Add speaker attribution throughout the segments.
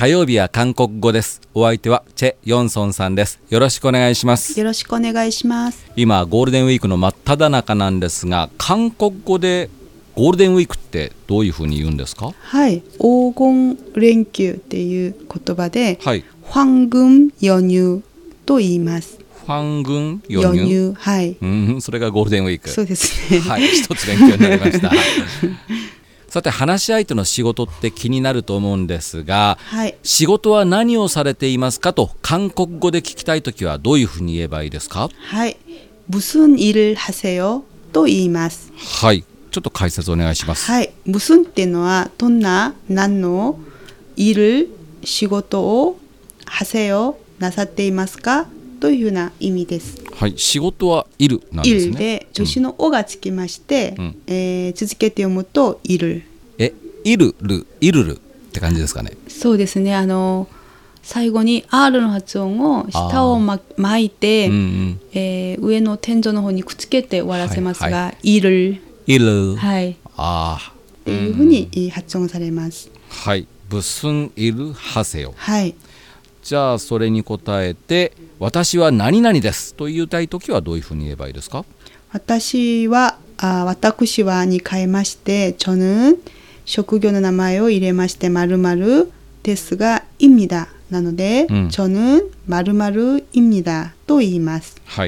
Speaker 1: 火曜日は韓国語です。お相手はチェ・ヨンソンさんです。よろしくお願いします。
Speaker 2: よろしくお願いします。
Speaker 1: 今ゴールデンウィークの真っ只中なんですが、韓国語でゴールデンウィークってどういうふうに言うんですか？
Speaker 2: はい、黄金連休っていう言葉で、
Speaker 1: はい、
Speaker 2: 황금 연휴と言います。
Speaker 1: 황금 연휴、
Speaker 2: はい、
Speaker 1: それがゴールデンウィーク。
Speaker 2: そうですね。
Speaker 1: はい、一つ勉強になりました。さて、話し相手の仕事って気になると思うんですが、
Speaker 2: はい、
Speaker 1: 仕事は何をされていますかと韓国語で聞きたいときはどういうふうに言えばいいですか？
Speaker 2: はい、무슨 일을 하세요と言います。
Speaker 1: はい、ちょっと解説お願いします。
Speaker 2: はい、무슨っていうのはどんな何の일을仕事を하세요なさっていますかというふうな意味です。
Speaker 1: はい、仕事はいるなんですね。
Speaker 2: いるで助詞のおがつきまして、続けて読むといる。
Speaker 1: いるるいるるって感じですかね。
Speaker 2: そうですね。最後に R の発音を下を巻いて、上の天井の方にくっつけて終わらせますが、
Speaker 1: はい
Speaker 2: いる、
Speaker 1: いる、
Speaker 2: はい、っていうふうに発音されます。
Speaker 1: はい、무슨 일을 하세요。
Speaker 2: はい。
Speaker 1: じゃあそれに答えて、私は何々ですと言いたいときはどういうふうに言えばいいですか？
Speaker 2: 私はに変えまして、저는職業の名前を入れまして〇〇ですが입니다なので、저는〇〇입니다と言います。
Speaker 1: はい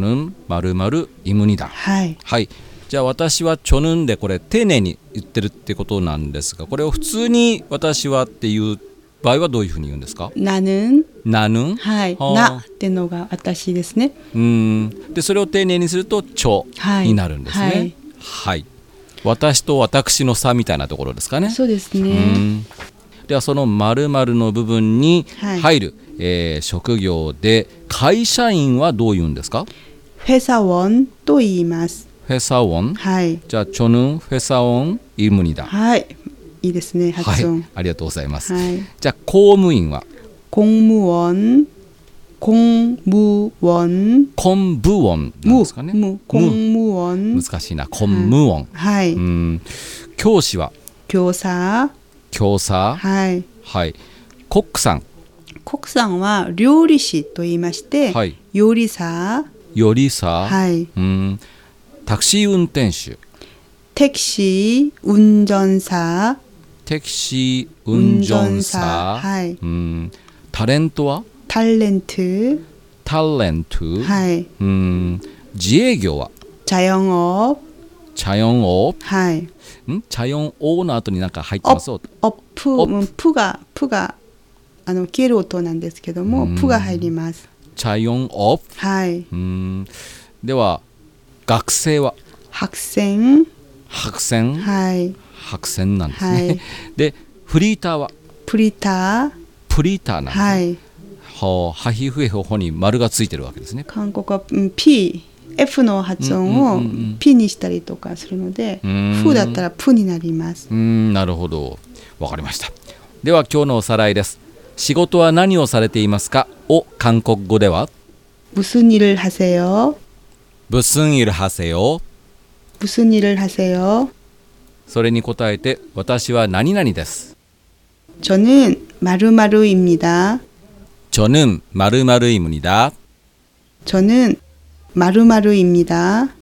Speaker 1: 、저는〇〇입니다。
Speaker 2: はい。
Speaker 1: はい。じゃあ私は저는でこれ丁寧に言ってるってことなんですが、これを普通に私はっていう場合はどういうふうに言うんですか？
Speaker 2: 나는、
Speaker 1: はい、
Speaker 2: なってのが私ですね。
Speaker 1: でそれを丁寧にするとちになるんですね。はい、はい、私と私の差みたいなところですかね。
Speaker 2: そうですね。
Speaker 1: ではその〇〇の部分に入る、職業で会社員はどう言うんですか？
Speaker 2: 회사원と言います。
Speaker 1: 회사원。
Speaker 2: はい。
Speaker 1: じゃあ저는 회사원입니다。
Speaker 2: はい。いいですね、発音。
Speaker 1: はい、ありがとうございます。
Speaker 2: はい、
Speaker 1: じゃあ公務員は
Speaker 2: 공무원なんですかね。공무원。
Speaker 1: 難しいな。公務員。
Speaker 2: はい。
Speaker 1: 教師は
Speaker 2: 教師。はい。
Speaker 1: はい。コックさん。
Speaker 2: コックさんは料理師と言いまして、
Speaker 1: はい、
Speaker 2: 요리사。はい。
Speaker 1: タクシー運転手。
Speaker 2: 택시 운전사。
Speaker 1: タクシー運転手。
Speaker 2: はい。
Speaker 1: タレントは
Speaker 2: 탤런트。
Speaker 1: はい。自営業は
Speaker 2: 자영업。
Speaker 1: はい。자영업の後に何か入ってます？
Speaker 2: プが消える音なんですけども、プが入ります。
Speaker 1: 자영업。
Speaker 2: はい。
Speaker 1: では学生は
Speaker 2: 학생。
Speaker 1: はい。白線なんですね。
Speaker 2: はい、
Speaker 1: でフリーターは
Speaker 2: プリター
Speaker 1: なんですね。
Speaker 2: はい。
Speaker 1: ハヒフエホホに丸がついてるわけですね。
Speaker 2: 韓国は F の発音を P にしたりとかするので、フだったらプになります。
Speaker 1: なるほど、わかりました。では今日のおさらいです。仕事は何をされていますかを韓国語では
Speaker 2: 무슨 일을 하세요。
Speaker 1: 무슨 일을 하세요。
Speaker 2: 무슨 일을 하세요。
Speaker 1: それに答えて、私は何々です。
Speaker 2: 저는〇〇입니다。
Speaker 1: 저는〇〇입니다。
Speaker 2: 저는〇〇입니다。